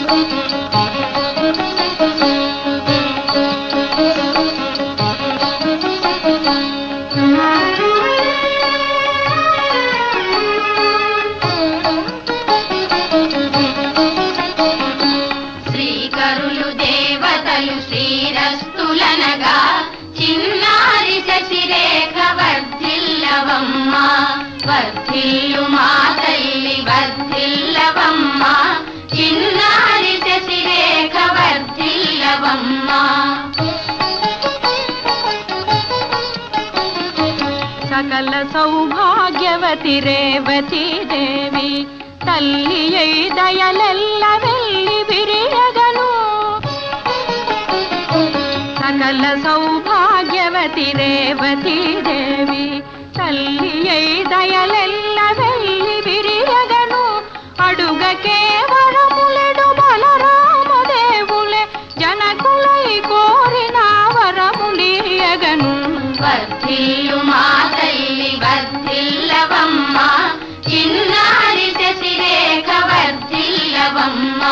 శ్రీకరులు దేవతలు శ్రీరస్తులనగా చిన్నారి శశిరేఖ వర్ధిల్లవమ్మ వర్ధిల్లు మా తల్లి వర్ధిల్లవమ్మ చిన్నారి శశిరేఖ వర్ధిల్లవమ్మ. సకల సౌభాగ్యవతి రేవతి దేవి తల్లి అయి దయలెల్ల వెళ్ళి విరియగను. సకల సౌభాగ్యవతి రేవతి దేవి తల్లి అయి దయలెల్ల వెళ్ళి విరియగను. అడుగకే వరములెడు బలరామదేవులే జనకులై కోరిన వరములీయగను. వర్ధిల్లు మా తల్లి వర్ధిల్లవమ్మ చిన్నారి శశిరేఖ వర్ధిల్లవమ్మ.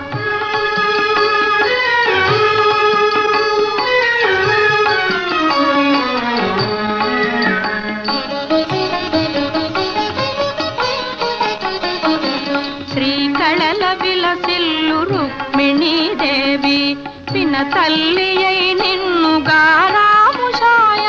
శ్రీకళల విలసిల్లు రుక్మిణీ దేవి పిన తల్లి అయి నిన్ను గారాముషాయ.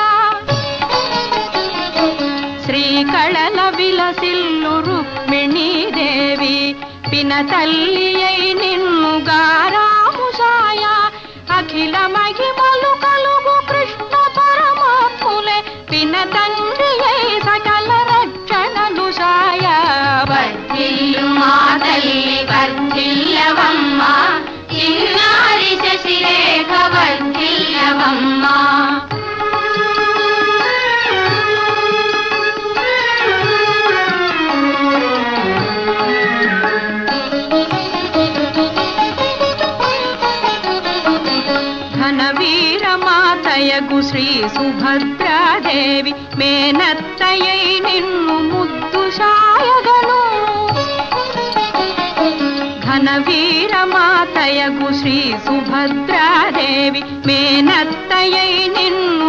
శ్రీకళల విలసిల్లు రుక్మిణీ దేవి పిన తల్లి అయి నిన్ను గారాముషాయ. అఖిల మహిమలు కలుగు కృష్ణ పరమాత్ములే పిన తండ్రి అయి సకల రక్షణలు సాయ. వర్ధిల్లు మా తల్లి వర్ధిల్లవమ్మ చిన్నారి శశిరేఖ వర్ధిల్లవమ్మ. ఘనవీరమాతయగు శ్రీ సుభద్రాదేవి మేనత్తయై నిన్ను ముద్దు సాయగను. ఘనవీరమాతయగు శ్రీ సుభద్రాదేవి మేనత్తయై నిన్ను